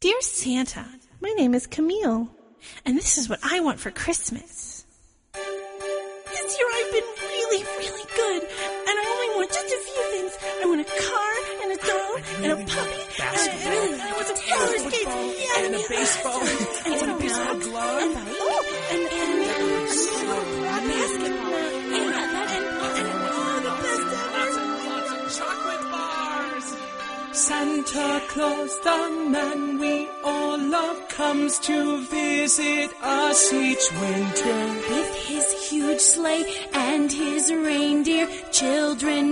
Dear Santa, my name is Camille, and this is what I want for Christmas. This year I've been really, really good, and I only want just a few things. I want a car, and a doll, and a puppy, and I want some roller skates, and a baseball, and a baseball glove, and a basketball, and the best ever. lots of chocolate bars. Santa Claus, the man we all love, comes to visit us each winter. With his huge sleigh and his reindeer, children